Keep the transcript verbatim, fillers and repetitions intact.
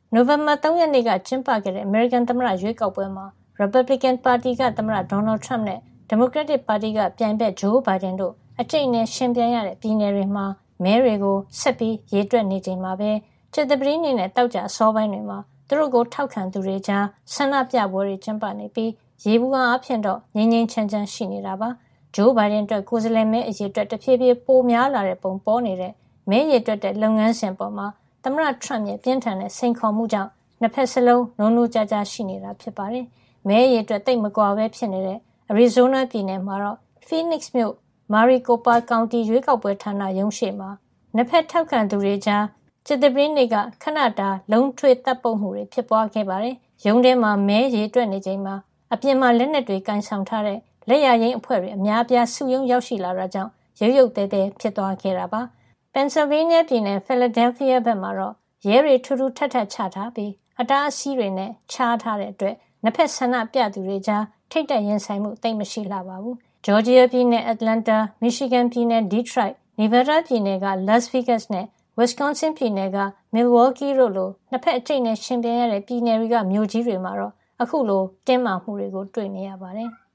နိုဝင်ဘာ၃ရက်နေ့ကကျင်းပခဲ့တဲ့အမေရိကန်သမ္မတရွေးကောက်ပွဲမှာ Republican ပါတီကသမ္မတ Donald Trump နဲ့ Democratic ပါတီကပြိုင်ဘက် Joe Biden တို့အကြိတ်အနယ်ယှဉ်ပြိုင်ရတဲ့ပြည်နယ်တွေမှာမဲတွေကိုဆက်ပြီးရေတွက်နေချိန်မှာပဲကြာသပတေးနေ့နဲ့သောကြာအစောပိုင်းတွေမှာသူတို့ကိုထောက်ခံသူတွေကြားဆန္ဒပြပွဲတွေကျင်းပနေပြီးယေဘူအားအဖြစ်တော့ငြိမ်းငြိမ်းချမ်းချမ်းရှိနေတာပါ။ Joe Biden အတွက်ကိုယ်စားလှယ်မဲအရေအတွက်တဖြည်းဖြည်းပိုများလာတဲ့ပုံပေါ်နေတဲ့မဲရေတွက်တဲ့လုပ်ငန်းစဉ်ပေါ်မှာသမ္မတ Trump ရဲ့ပြင်းထန်တဲ့စိန်ခေါ်မှုကြောင့်နှစ်ဖက်စလုံးနိုးနိုးကြားကြားရှိနေတာဖြစ်ပါတယ်။မဲရေအတွက်တိတ်မကွာပဲဖြစ်နေတဲ့ Arizona ပြည်နယ်မှာတော့ Phoenix မြို့ Maricopa County ရွေးကောက်ပွဲဌာနရုံးရှေ့မှာနှစ်ဖက်ထောက်ခံသူတွေကြားကြာသပတေးနေ့ကခဏတာလုံးထွေးတပ်ပုတ်မှုတွေဖြစ်ပွားခဲ့ပါတယ်။ရုံးထဲမှာမဲရေတွက်နေချိန်မှာအပြင်မှာလက်နက်တွေကင်ဆောင်ထားတဲ့လက်ရရင်းအဖွဲ့တွေအများအပြားစုယုံရောက်ရှိလာတာကြောင့်ရုတ်ရုတ်သဲသဲဖြစ်သွားခဲ့တာပါ။ Pennsylvania ပြည်နယ် Philadelphia ဘက်မှာတော့ရဲတွေထူးထူးထပ်ထပ်ချထားပြီးအတားအဆီးတွေနဲ့ခြားထားတဲ့အတွက်နှစ်ဖက်ဆန္ဒပြသူတွေကြားထိတ်တက်ရင်ဆိုင်မှုသိမ့်မရှိလှပါဘူး။ Georgia ပြည်နယ် Atlanta, Michigan ပြည်နယ် Detroit, Nevada ပြည်နယ်က Las Vegas နဲ့ Wisconsin ပြည်နယ်က Milwaukee တို့လိုနှစ်ဖက်အကြိတ်အနယ်ယှဉ်ပြိုင်ရတဲ့ပြည်နယ်တွေကမြို့ကြီးတွေမှာတော့အခုလိုတင်းမာမှုတွေကိုတွေ့နေရပါတယ်။